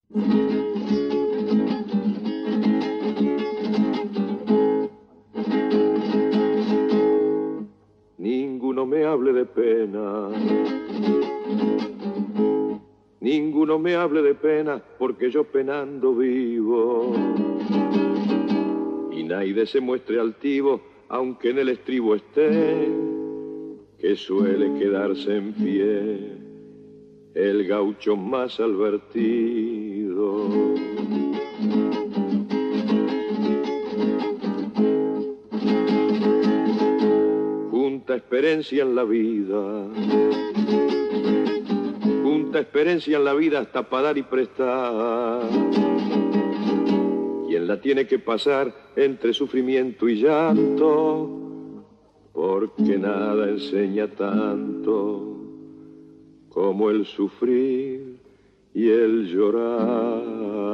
Ninguno me hable de pena, ninguno me hable de pena, porque yo penando vivo. Y nadie se muestre altivo, aunque en el estribo esté, que suele quedarse en pie el gaucho más advertido. Junta experiencia en la vida, junta experiencia en la vida hasta para dar y prestar. Quien la tiene que pasar entre sufrimiento y llanto, porque nada enseña tanto como el sufrir y el llorar.